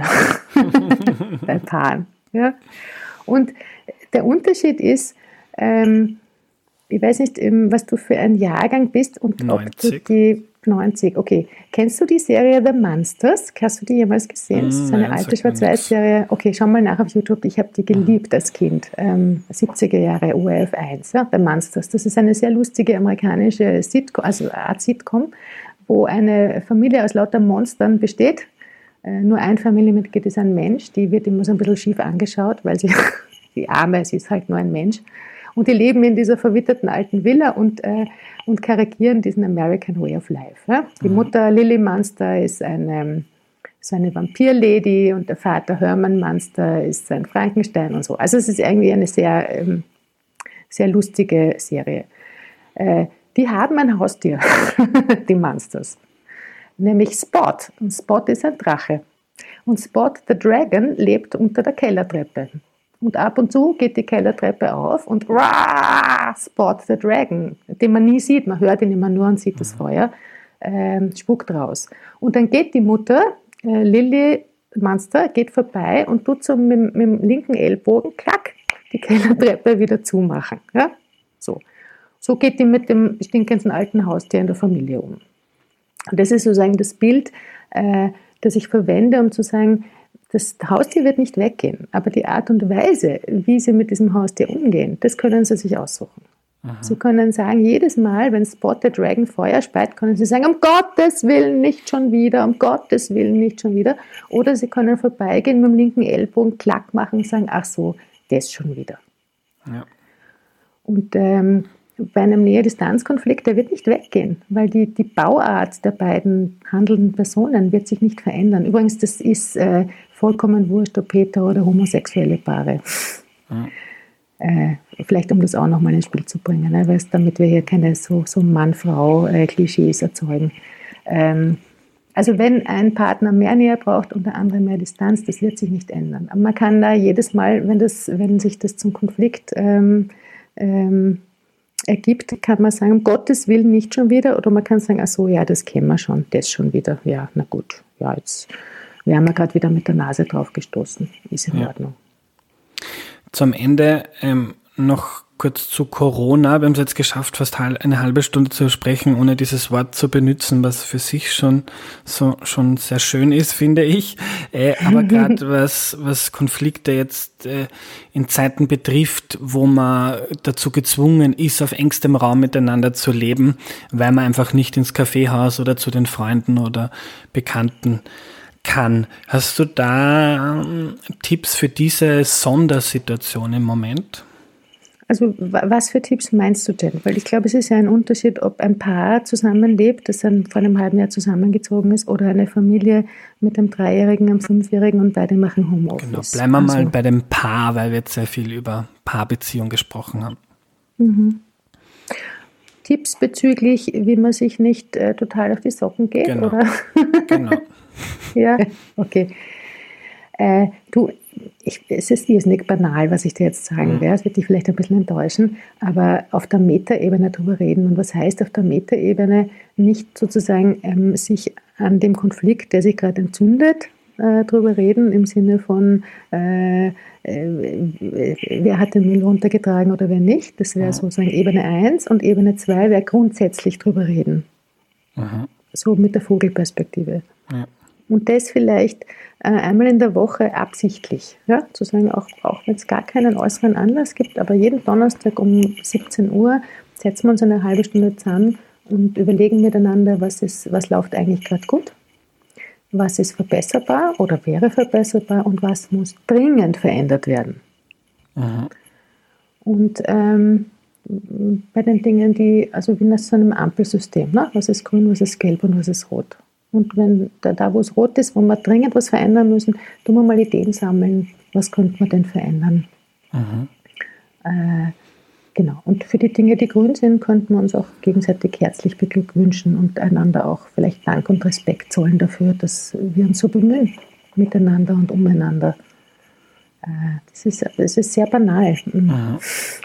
bei Paaren. Ja? Und der Unterschied ist, ähm, ich weiß nicht, was du für ein Jahrgang bist und neunzig. Ob du die neunzig, okay. Kennst du die Serie The Monsters? Hast du die jemals gesehen? Das ist eine Nein, alte Schwarz-Weiß-Serie. Okay, schau mal nach auf YouTube. Ich habe die geliebt als Kind. Ähm, siebziger Jahre, O R F eins, ja, The Monsters. Das ist eine sehr lustige amerikanische Sitcom, also Art Sitcom, wo eine Familie aus lauter Monstern besteht. Äh, nur ein Familienmitglied ist ein Mensch. Die wird immer so ein bisschen schief angeschaut, weil sie die Arme, sie ist halt nur ein Mensch. Und die leben in dieser verwitterten alten Villa und, äh, und karikieren diesen American Way of Life. Ja? Die mhm. Mutter Lily Munster ist eine, ist eine Vampir-Lady und der Vater Herman Munster ist ein Frankenstein und so. Also es ist irgendwie eine sehr, ähm, sehr lustige Serie. Äh, die haben ein Haustier, die Munsters, nämlich Spot. Und Spot ist ein Drache. Und Spot the Dragon lebt unter der Kellertreppe. Und ab und zu geht die Kellertreppe auf und rah, Spot the Dragon, den man nie sieht, man hört ihn immer nur und sieht das Feuer, äh, spuckt raus. Und dann geht die Mutter, äh, Lily Munster, geht vorbei und tut so mit, mit dem linken Ellbogen, klack, die Kellertreppe wieder zumachen. Ja? So. so geht die mit dem stinkenden alten Haustier in der Familie um. Und das ist sozusagen das Bild, äh, das ich verwende, um zu sagen, das Haustier wird nicht weggehen, aber die Art und Weise, wie sie mit diesem Haustier umgehen, das können sie sich aussuchen. Aha. Sie können sagen, jedes Mal, wenn Spot the Dragon Feuer speit, können sie sagen, um Gottes Willen nicht schon wieder, um Gottes Willen nicht schon wieder. Oder sie können vorbeigehen mit dem linken Ellbogen, klack machen und sagen, ach so, das schon wieder. Ja. Und ähm, bei einem Nähe-Distanz-Konflikt, der wird nicht weggehen, weil die, die Bauart der beiden handelnden Personen wird sich nicht verändern. Übrigens, das ist äh, vollkommen wurscht, ob hetero- oder homosexuelle Paare. Ja. Äh, vielleicht um das auch nochmal ins Spiel zu bringen, ne? Weil es, damit wir hier keine so, so Mann-Frau-Klischees erzeugen. Ähm, also wenn ein Partner mehr Nähe braucht und der andere mehr Distanz, das wird sich nicht ändern. Aber man kann da jedes Mal, wenn, das, wenn sich das zum Konflikt ähm, ähm, ergibt, kann man sagen, um Gottes Willen nicht schon wieder, oder man kann sagen, ach so, ja, das kennen wir schon, das schon wieder, ja, na gut, ja, jetzt wären wir gerade wieder mit der Nase drauf gestoßen, ist in ja. Ordnung. Zum Ende ähm, noch kurz zu Corona. Wir haben es jetzt geschafft, fast eine halbe Stunde zu sprechen, ohne dieses Wort zu benutzen, was für sich schon so schon sehr schön ist, finde ich. Äh, aber gerade was was Konflikte jetzt äh, in Zeiten betrifft, wo man dazu gezwungen ist, auf engstem Raum miteinander zu leben, weil man einfach nicht ins Kaffeehaus oder zu den Freunden oder Bekannten kann. Hast du da ähm, Tipps für diese Sondersituation im Moment? Also was für Tipps meinst du denn? Weil ich glaube, es ist ja ein Unterschied, ob ein Paar zusammenlebt, das dann vor einem halben Jahr zusammengezogen ist, oder eine Familie mit einem Dreijährigen, einem Fünfjährigen und beide machen Homeoffice. Genau, bleiben wir also. mal bei dem Paar, weil wir jetzt sehr viel über Paarbeziehung gesprochen haben. Mhm. Tipps bezüglich, wie man sich nicht äh, total auf die Socken geht, genau. oder? Genau. Ja, okay. Äh, du, ich, es ist irrsinnig banal, was ich dir jetzt sagen werde. Es wird dich vielleicht ein bisschen enttäuschen, aber auf der Metaebene drüber reden. Und was heißt auf der Metaebene? Nicht sozusagen ähm, sich an dem Konflikt, der sich gerade entzündet, äh, drüber reden, im Sinne von, äh, äh, wer hat den Müll runtergetragen oder wer nicht. Das wäre sozusagen Ebene eins. Und Ebene zwei wäre grundsätzlich drüber reden. Mhm. So mit der Vogelperspektive. Ja. Und das vielleicht äh, einmal in der Woche absichtlich. Ja? Zu sagen, auch, auch wenn es gar keinen äußeren Anlass gibt, aber jeden Donnerstag um siebzehn Uhr setzen wir uns eine halbe Stunde zusammen und überlegen miteinander, was, ist, was läuft eigentlich gerade gut, was ist verbesserbar oder wäre verbesserbar und was muss dringend verändert werden. Mhm. Und ähm, bei den Dingen, die, also wie nach so einem Ampelsystem, ne? Was ist grün, was ist gelb und was ist rot. Und wenn da, da, wo es rot ist, wo wir dringend was verändern müssen, tun wir mal Ideen sammeln, was könnte man denn verändern. Mhm. Äh, genau. Und für die Dinge, die grün sind, könnten wir uns auch gegenseitig herzlich beglückwünschen und einander auch vielleicht Dank und Respekt zollen dafür, dass wir uns so bemühen, miteinander und umeinander. Äh, das ist, das ist sehr banal. Mhm.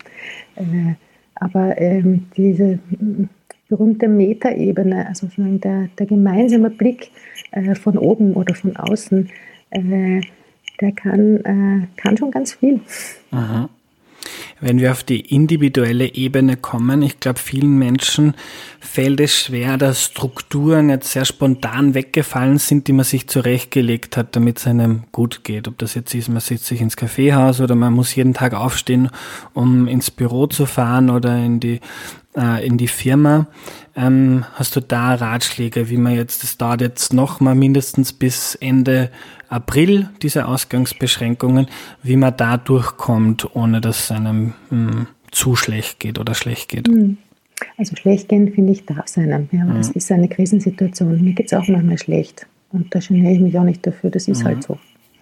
Äh, aber ähm, diese berühmte Metaebene, also der, der gemeinsame Blick äh, von oben oder von außen, äh, der kann, äh, kann schon ganz viel. Mhm. Wenn wir auf die individuelle Ebene kommen, ich glaube, vielen Menschen fällt es schwer, dass Strukturen jetzt sehr spontan weggefallen sind, die man sich zurechtgelegt hat, damit es einem gut geht. Ob das jetzt ist, man setzt sich ins Kaffeehaus oder man muss jeden Tag aufstehen, um ins Büro zu fahren oder in die äh, in die Firma. Ähm, hast du da Ratschläge, wie man jetzt, das dauert jetzt noch mal mindestens bis Ende April, diese Ausgangsbeschränkungen, wie man da durchkommt, ohne dass es einem mh, zu schlecht geht oder schlecht geht? Also schlecht gehen, finde ich, darf es einem. Ja, mhm. Es ist eine Krisensituation. Mir geht es auch manchmal schlecht. Und da geniere ich mich auch nicht dafür. Das ist mhm. halt so.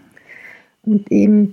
Und eben,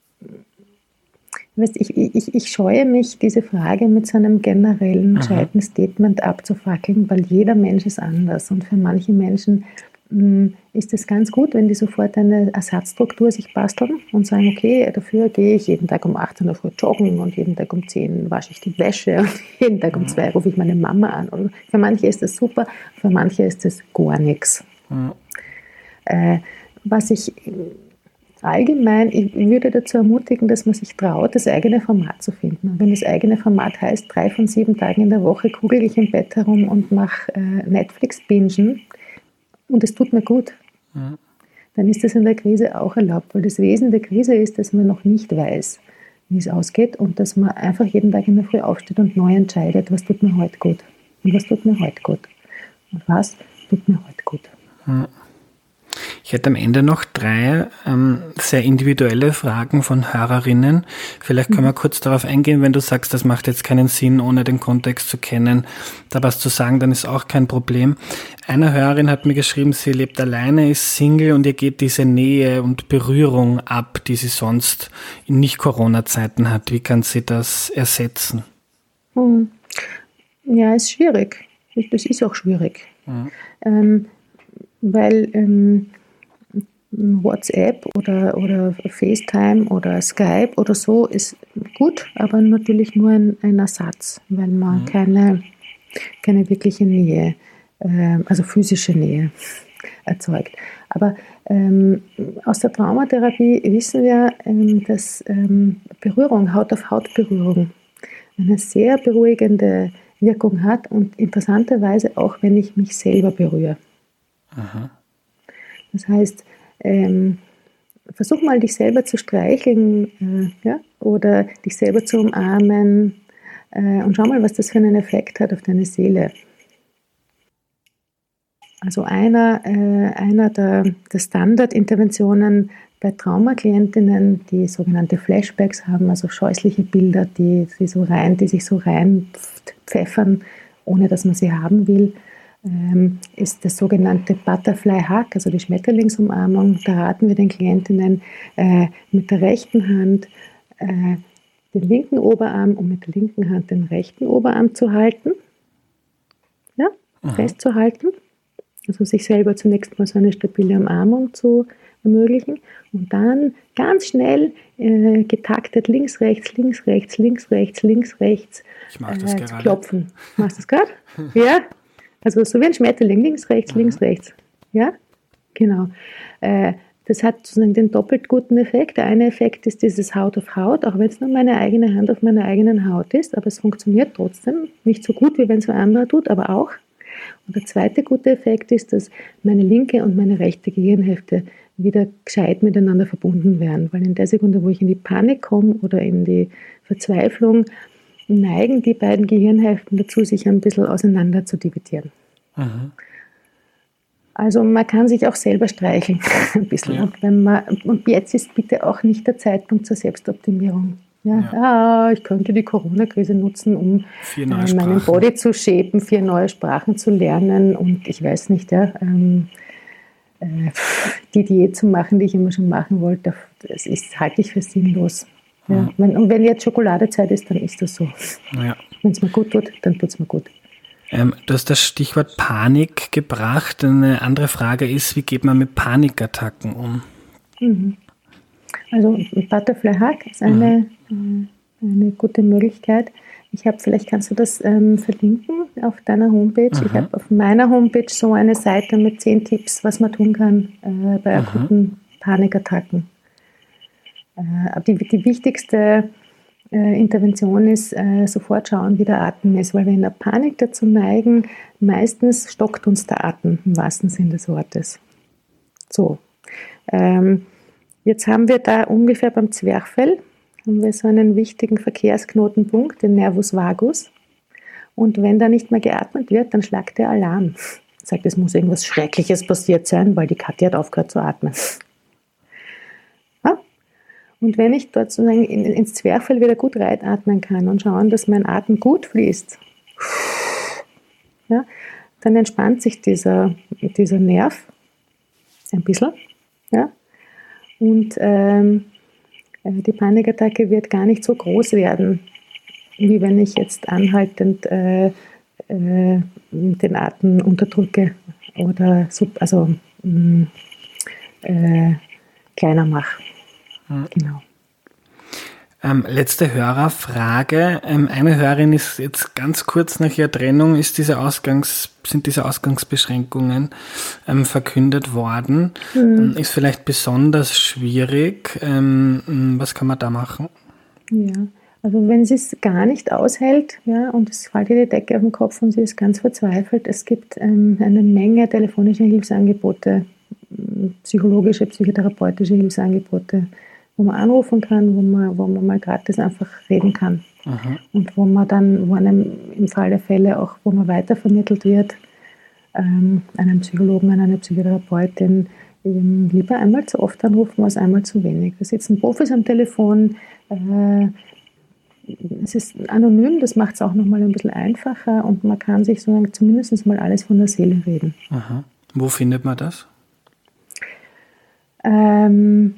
weißt, ich, ich, ich scheue mich, diese Frage mit so einem generellen, gescheiten Statement abzufackeln, weil jeder Mensch ist anders. Und für manche Menschen mh, ist es ganz gut, wenn die sofort eine Ersatzstruktur sich basteln und sagen, okay, dafür gehe ich jeden Tag um achtzehn Uhr früh joggen und jeden Tag um zehn wasche ich die Wäsche und jeden Tag um zwei rufe ich meine Mama an. Und für manche ist das super, für manche ist das gar nichts. Mhm. Äh, was ich allgemein, ich würde dazu ermutigen, dass man sich traut, das eigene Format zu finden. Und wenn das eigene Format heißt, drei von sieben Tagen in der Woche kugel ich im Bett herum und mache äh, Netflix-Bingen und es tut mir gut, mhm. dann ist das in der Krise auch erlaubt. Weil das Wesen der Krise ist, dass man noch nicht weiß, wie es ausgeht und dass man einfach jeden Tag in der Früh aufsteht und neu entscheidet, was tut mir heute gut und was tut mir heute gut und was tut mir heute gut. Mhm. Ich hätte am Ende noch drei ähm, sehr individuelle Fragen von Hörerinnen. Vielleicht können wir kurz darauf eingehen, wenn du sagst, das macht jetzt keinen Sinn, ohne den Kontext zu kennen, da was zu sagen, dann ist auch kein Problem. Eine Hörerin hat mir geschrieben, sie lebt alleine, ist Single und ihr geht diese Nähe und Berührung ab, die sie sonst in Nicht-Corona-Zeiten hat. Wie kann sie das ersetzen? Hm. Ja, ist schwierig. Das ist auch schwierig. Mhm. Ähm, weil ähm, WhatsApp oder, oder FaceTime oder Skype oder so ist gut, aber natürlich nur ein, ein Ersatz, weil man mhm. keine, keine wirkliche Nähe, äh, also physische Nähe erzeugt. Aber ähm, aus der Traumatherapie wissen wir, ähm, dass ähm, Berührung, Haut-auf-Haut-Berührung eine sehr beruhigende Wirkung hat und interessanterweise auch, wenn ich mich selber berühre. Aha. Das heißt, ähm, versuch mal, dich selber zu streicheln äh, ja? oder dich selber zu umarmen äh, und schau mal, was das für einen Effekt hat auf deine Seele. Also einer, äh, einer der, der Standardinterventionen bei Traumaklientinnen, die sogenannte Flashbacks haben, also scheußliche Bilder, die, die, so rein, die sich so reinpfeffern, ohne dass man sie haben will, ähm, ist das sogenannte Butterfly Hug, also die Schmetterlingsumarmung. Da raten wir den Klientinnen äh, mit der rechten Hand äh, den linken Oberarm und mit der linken Hand den rechten Oberarm zu halten, ja, festzuhalten. Also sich selber zunächst mal so eine stabile Umarmung zu ermöglichen und dann ganz schnell äh, getaktet links, rechts, links, rechts, links, rechts, links, rechts ich mach das äh, gerade. zu klopfen. Machst du das gerade? Ja? Also so wie ein Schmetterling, links, rechts, links, rechts. Ja? Genau. Äh, das hat sozusagen den doppelt guten Effekt. Der eine Effekt ist dieses Haut auf Haut, auch wenn es nur meine eigene Hand auf meiner eigenen Haut ist, aber es funktioniert trotzdem. Nicht so gut, wie wenn es ein anderer tut, aber auch. Und der zweite gute Effekt ist, dass meine linke und meine rechte Gehirnhälfte wieder gescheit miteinander verbunden werden. Weil in der Sekunde, wo ich in die Panik komme oder in die Verzweiflung, neigen die beiden Gehirnhälften dazu, sich ein bisschen auseinander zu dividieren. Mhm. Also man kann sich auch selber streicheln ein bisschen. Ja. Und, wenn man, und jetzt ist bitte auch nicht der Zeitpunkt zur Selbstoptimierung. Ja, ja. Ah, ich könnte die Corona-Krise nutzen, um äh, meinen Body zu shapen, vier neue Sprachen zu lernen und ich weiß nicht, ja, ähm, äh, die Diät zu machen, die ich immer schon machen wollte, das ist, halte ich für sinnlos. Ja. Mhm. Wenn, und wenn jetzt Schokoladezeit ist, dann ist das so. Ja. Wenn es mir gut tut, dann tut es mir gut. Ähm, du hast das Stichwort Panik gebracht. Eine andere Frage ist, wie geht man mit Panikattacken um? Mhm. Also Butterfly Hug ist eine, mhm. äh, eine gute Möglichkeit. Ich habe, vielleicht kannst du das ähm, verlinken auf deiner Homepage. Mhm. Ich habe auf meiner Homepage so eine Seite mit zehn Tipps, was man tun kann äh, bei akuten mhm. Panikattacken. Äh, die, die wichtigste äh, Intervention ist, äh, sofort schauen, wie der Atem ist, weil wir in der Panik dazu neigen, meistens stockt uns der Atem, im wahrsten Sinne des Wortes. So. Ähm, Jetzt haben wir da ungefähr beim Zwerchfell haben wir so einen wichtigen Verkehrsknotenpunkt, den Nervus vagus. Und wenn da nicht mehr geatmet wird, dann schlagt der Alarm. Sagt, es muss irgendwas Schreckliches passiert sein, weil die Kathi hat aufgehört zu atmen. Ja? Und wenn ich dort sozusagen ins Zwerchfell wieder gut reinatmen kann und schauen, dass mein Atem gut fließt, ja, dann entspannt sich dieser, dieser Nerv ein bisschen. Ja? Und ähm, die Panikattacke wird gar nicht so groß werden, wie wenn ich jetzt anhaltend äh, äh, den Atem unterdrücke oder sub, also mh, äh, kleiner mache. Mhm. Genau. Ähm, letzte Hörerfrage. Ähm, eine Hörerin ist jetzt ganz kurz nach ihrer Trennung, ist diese Ausgangs, sind diese Ausgangsbeschränkungen ähm, verkündet worden. Mhm. Ist vielleicht besonders schwierig. Ähm, was kann man da machen? Ja, also wenn sie es gar nicht aushält, ja, und es fällt ihr die Decke auf den Kopf und sie ist ganz verzweifelt, es gibt ähm, eine Menge telefonischer Hilfsangebote, psychologische, psychotherapeutische Hilfsangebote, wo man anrufen kann, wo man, wo man mal gratis einfach reden kann. Aha. Und wo man dann, wo einem im Fall der Fälle auch, wo man weitervermittelt wird, ähm, einem Psychologen, an eine Psychotherapeutin, eben lieber einmal zu oft anrufen als einmal zu wenig. Da sitzen Profis am Telefon, äh, es ist anonym, das macht es auch nochmal ein bisschen einfacher und man kann sich so zumindest mal alles von der Seele reden. Aha. Wo findet man das? Ähm,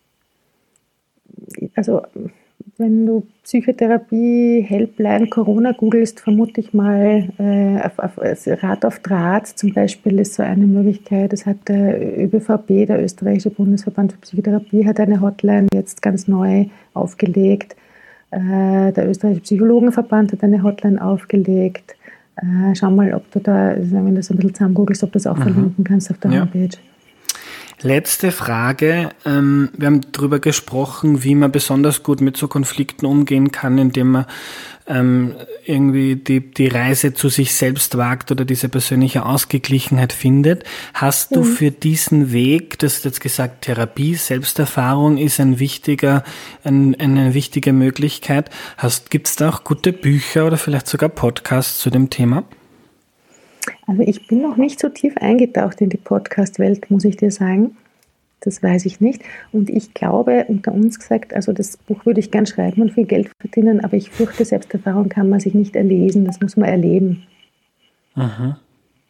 also wenn du Psychotherapie, Helpline, Corona googelst, vermute ich mal, äh, auf, auf, Rat auf Draht zum Beispiel ist so eine Möglichkeit. Das hat der Ö B V B, der österreichische Bundesverband für Psychotherapie, hat eine Hotline jetzt ganz neu aufgelegt. Äh, der österreichische Psychologenverband hat eine Hotline aufgelegt. Äh, schau mal, ob du da, wenn du das ein bisschen zusammen googelst, ob du das auch mhm. verlinken kannst auf der ja. Homepage. Letzte Frage. Ähm, wir haben darüber gesprochen, wie man besonders gut mit so Konflikten umgehen kann, indem man ähm, irgendwie die, die Reise zu sich selbst wagt oder diese persönliche Ausgeglichenheit findet. Hast du mhm. für diesen Weg, das hast du jetzt gesagt, Therapie, Selbsterfahrung ist ein wichtiger, ein, eine wichtige Möglichkeit. Gibt es da auch gute Bücher oder vielleicht sogar Podcasts zu dem Thema? Also ich bin noch nicht so tief eingetaucht in die Podcast-Welt, muss ich dir sagen. Das weiß ich nicht. Und ich glaube, unter uns gesagt, also das Buch würde ich gern schreiben und viel Geld verdienen, aber ich fürchte, Selbsterfahrung kann man sich nicht erlesen, das muss man erleben. Aha.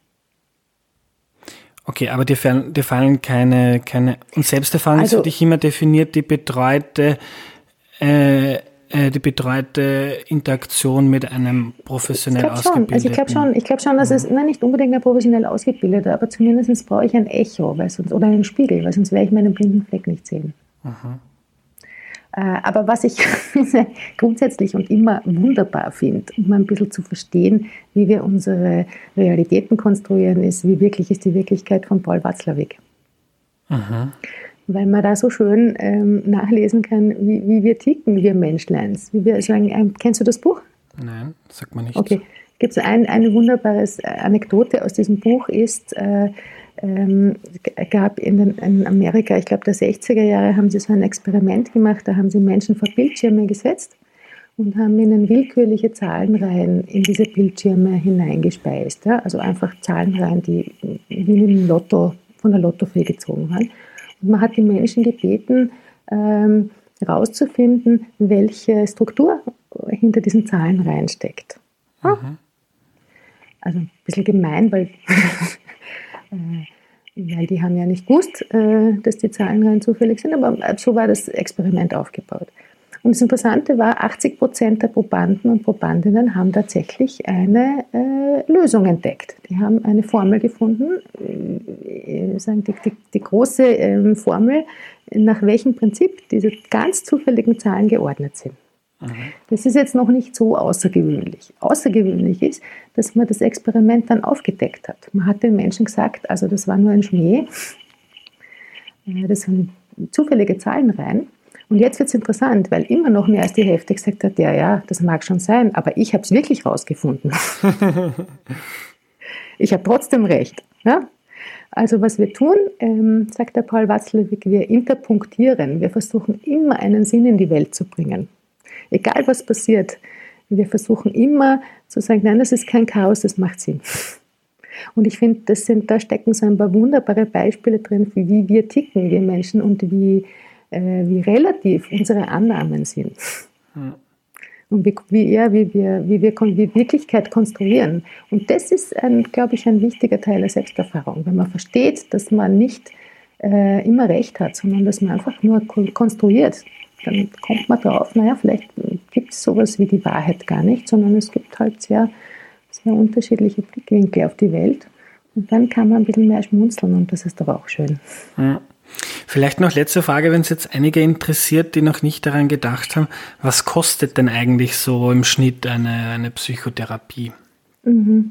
Okay, aber dir fallen, dir fallen keine, keine, und Selbsterfahrung also, ist für dich immer definiert, die betreute, äh, die betreute Interaktion mit einem professionell ausgebildeten. Also ich glaube schon, ich glaube schon, dass es nein, nicht unbedingt ein professionell ausgebildeter, aber zumindest brauche ich ein Echo, weil sonst, oder einen Spiegel, weil sonst werde ich meinen blinden Fleck nicht sehen. Aha. Äh, aber was ich grundsätzlich und immer wunderbar finde, um ein bisschen zu verstehen, wie wir unsere Realitäten konstruieren, ist, wie wirklich ist die Wirklichkeit von Paul Watzlawick. Aha. Weil man da so schön ähm, nachlesen kann, wie, wie wir ticken, wir Menschleins. Wie wir sagen, ähm, kennst du das Buch? Nein, sagt man nicht. Okay, gibt es ein, eine wunderbare Anekdote aus diesem Buch, ist, äh, ähm, gab in, den, in Amerika, ich glaube der sechziger Jahre, haben sie so ein Experiment gemacht, da haben sie Menschen vor Bildschirme gesetzt und haben ihnen willkürliche Zahlenreihen in diese Bildschirme hineingespeist. Ja? Also einfach Zahlenreihen, die wie mit dem Lotto, von der Lottofee gezogen waren. Und man hat die Menschen gebeten, ähm, herauszufinden, welche Struktur hinter diesen Zahlenreihen steckt. Ja? Mhm. Also ein bisschen gemein, weil, äh, weil die haben ja nicht gewusst, äh, dass die Zahlenreihen zufällig sind, aber so war das Experiment aufgebaut. Und das Interessante war, achtzig Prozent der Probanden und Probandinnen haben tatsächlich eine äh, Lösung entdeckt. Die haben eine Formel gefunden, äh, sagen die, die, die große äh, Formel, nach welchem Prinzip diese ganz zufälligen Zahlen geordnet sind. Mhm. Das ist jetzt noch nicht so außergewöhnlich. Außergewöhnlich ist, dass man das Experiment dann aufgedeckt hat. Man hat den Menschen gesagt, also das war nur ein Schmäh, äh, das sind zufällige Zahlenreihen. Und jetzt wird es interessant, weil immer noch mehr als die Hälfte gesagt hat, ja, ja, das mag schon sein, aber ich habe es wirklich rausgefunden. Ich habe trotzdem recht. Ja? Also was wir tun, ähm, sagt der Paul Watzlawick, wir interpunktieren. Wir versuchen immer einen Sinn in die Welt zu bringen. Egal was passiert, wir versuchen immer zu sagen, nein, das ist kein Chaos, das macht Sinn. Und ich finde, das sind, da stecken so ein paar wunderbare Beispiele drin, für wie wir ticken, wir Menschen, und wie wie relativ unsere Annahmen sind. Hm. Und wie, wie, ja, wie, wir, wie wir wie Wirklichkeit konstruieren. Und das ist, ein, glaube ich, ein wichtiger Teil der Selbsterfahrung. Wenn man versteht, dass man nicht äh, immer recht hat, sondern dass man einfach nur konstruiert, dann kommt man drauf, naja, vielleicht gibt es sowas wie die Wahrheit gar nicht, sondern es gibt halt sehr, sehr unterschiedliche Blickwinkel auf die Welt. Und dann kann man ein bisschen mehr schmunzeln und das ist doch auch schön. Ja. Vielleicht noch letzte Frage, wenn es jetzt einige interessiert, die noch nicht daran gedacht haben, was kostet denn eigentlich so im Schnitt eine, eine Psychotherapie? Mhm.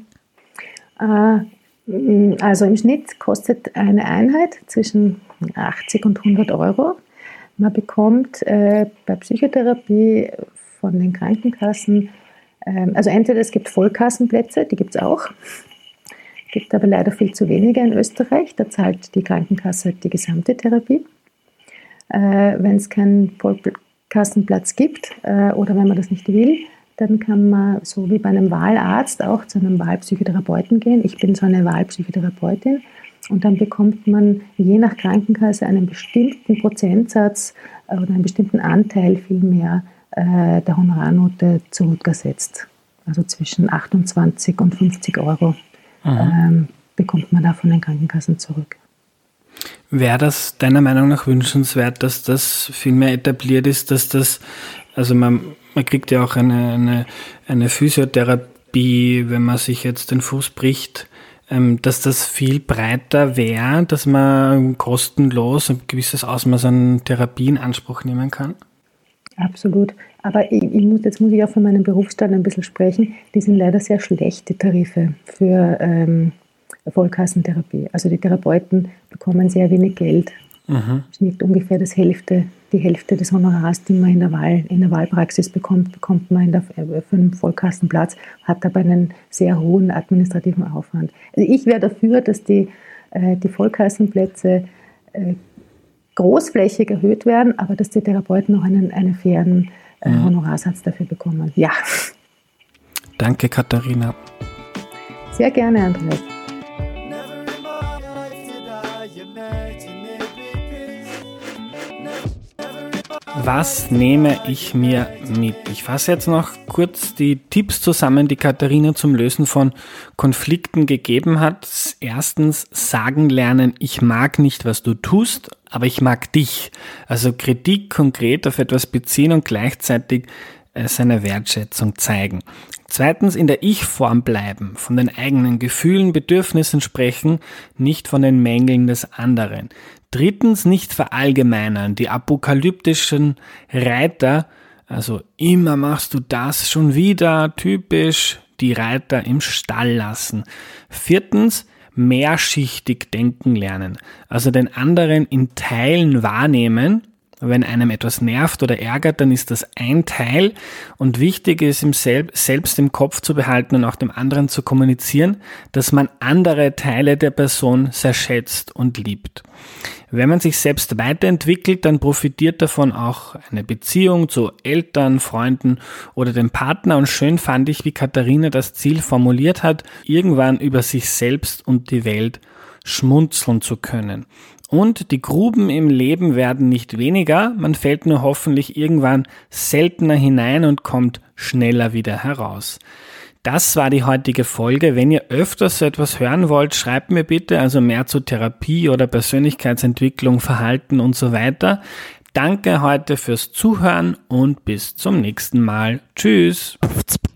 Äh, also im Schnitt kostet eine Einheit zwischen achtzig und hundert Euro. Man bekommt äh, bei Psychotherapie von den Krankenkassen, äh, also entweder es gibt Vollkassenplätze, die gibt es auch, gibt aber leider viel zu wenige in Österreich. Da zahlt die Krankenkasse die gesamte Therapie. Äh, wenn es keinen Vollkassenplatz gibt äh, oder wenn man das nicht will, dann kann man so wie bei einem Wahlarzt auch zu einem Wahlpsychotherapeuten gehen. Ich bin so eine Wahlpsychotherapeutin Und dann bekommt man je nach Krankenkasse einen bestimmten Prozentsatz oder einen bestimmten Anteil vielmehr äh, der Honorarnote zurückersetzt. Also zwischen achtundzwanzig und fünfzig Euro ähm, bekommt man da von den Krankenkassen zurück. Wäre das deiner Meinung nach wünschenswert, dass das viel mehr etabliert ist, dass das, also man, man kriegt ja auch eine, eine, eine Physiotherapie, wenn man sich jetzt den Fuß bricht, ähm, dass das viel breiter wäre, dass man kostenlos ein gewisses Ausmaß an Therapie in Anspruch nehmen kann? Absolut. Aber ich, ich muss, jetzt muss ich auch von meinem Berufsstand ein bisschen sprechen. Die sind leider sehr schlecht, die Tarife für ähm, Vollkassentherapie. Also die Therapeuten bekommen sehr wenig Geld. Mhm. Nicht ungefähr das Hälfte, die Hälfte des Honorars, die man in der, Wahl, in der Wahlpraxis bekommt, bekommt man in der, für einen Vollkassenplatz, hat aber einen sehr hohen administrativen Aufwand. Also ich wäre dafür, dass die, äh, die Vollkassenplätze äh, großflächig erhöht werden, aber dass die Therapeuten noch einen, einen fairen äh, Honorarsatz dafür bekommen. Ja. Danke, Katharina. Sehr gerne, Andreas. Was nehme ich mir mit? Ich fasse jetzt noch kurz die Tipps zusammen, die Katharina zum Lösen von Konflikten gegeben hat. Erstens, sagen lernen, ich mag nicht, was du tust, aber ich mag dich. Also Kritik konkret auf etwas beziehen und gleichzeitig seine Wertschätzung zeigen. Zweitens, in der Ich-Form bleiben, von den eigenen Gefühlen, Bedürfnissen sprechen, nicht von den Mängeln des anderen. Drittens, nicht verallgemeinern, die apokalyptischen Reiter, also immer machst du das schon wieder, typisch, die Reiter im Stall lassen. Viertens, mehrschichtig denken lernen, also den anderen in Teilen wahrnehmen. Wenn einem etwas nervt oder ärgert, dann ist das ein Teil und wichtig ist, im Sel- selbst im Kopf zu behalten und auch dem anderen zu kommunizieren, dass man andere Teile der Person sehr schätzt und liebt. Wenn man sich selbst weiterentwickelt, dann profitiert davon auch eine Beziehung zu Eltern, Freunden oder dem Partner. Und schön fand ich, wie Katharina das Ziel formuliert hat, irgendwann über sich selbst und die Welt schmunzeln zu können. Und die Gruben im Leben werden nicht weniger, man fällt nur hoffentlich irgendwann seltener hinein und kommt schneller wieder heraus. Das war die heutige Folge. Wenn ihr öfters so etwas hören wollt, schreibt mir bitte, also mehr zu Therapie oder Persönlichkeitsentwicklung, Verhalten und so weiter. Danke heute fürs Zuhören und bis zum nächsten Mal. Tschüss.